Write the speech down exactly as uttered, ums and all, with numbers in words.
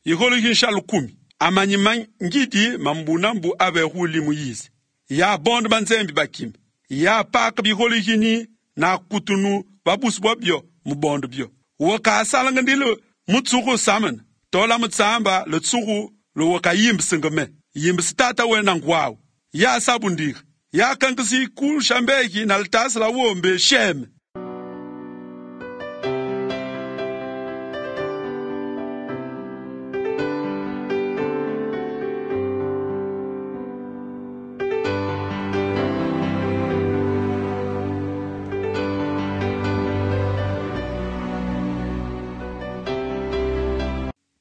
iholihin shalukumi. Amanyi mangidi mambunambu abe huli muyizi. Ya bond banzembi bakim. Ya pak biholihini na kutunu babus bobyo mubondo bio. Waka asalangandilo mutsugu samen. Tola mutsamba le tsugu lo waka yimbsingame. Yimbstata we nangwao. Ya sabundir. Ya kankasi kul shambeki na ltasla wombe shem.